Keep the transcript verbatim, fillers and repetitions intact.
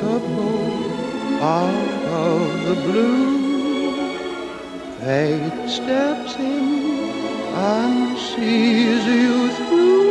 a bolt out of the blue. Fate steps in and sees you through.